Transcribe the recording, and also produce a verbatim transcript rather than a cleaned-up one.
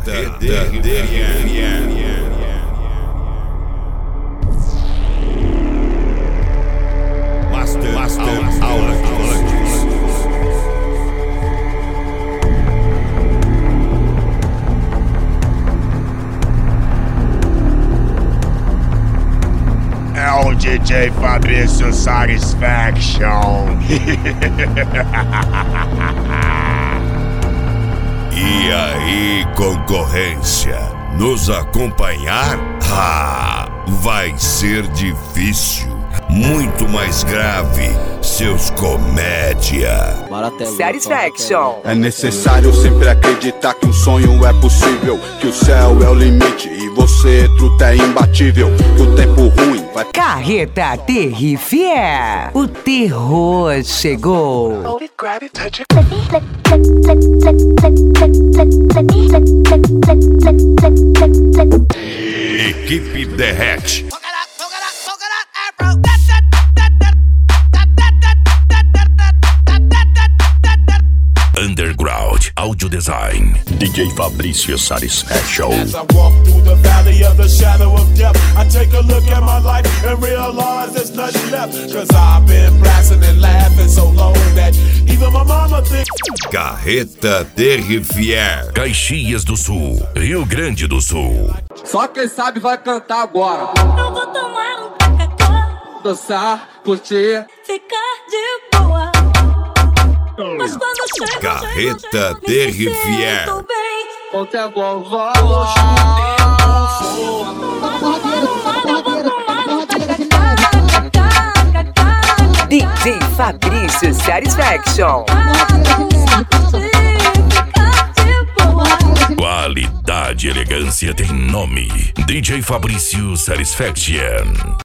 Master, Master Aula de Volantes. É o D J Fabrício Satisfaction. E aí, concorrência, nos acompanhar? Ah, vai ser difícil, muito mais grave, seus comédia. Satisfaction. É necessário sempre acreditar que um sonho é possível, que o céu é o limite e você, truta, é imbatível, que o tempo ruim vai... Carreta Terrifier, o terror chegou. Equipe Derrete. Underground Audio Design. D J Fabrício Satisfaction. As I walk through the valley of the shadow of death, I take a look at my life and realize there's nothing left. Cause I've been blasting and laughing so long that even my mama thinks. Carreta Terrifier. Caxias do Sul, Rio Grande do Sul. Só quem sabe vai cantar agora. Eu vou tomar um tacacá, Dançar, curtir, ficar de boa. Mas quando chego, Carreta Terrifier. tô bem. ontem é bom, vai. D J Fabrício Satisfaction. Qualidade e elegância tem nome. D J Fabrício Satisfaction.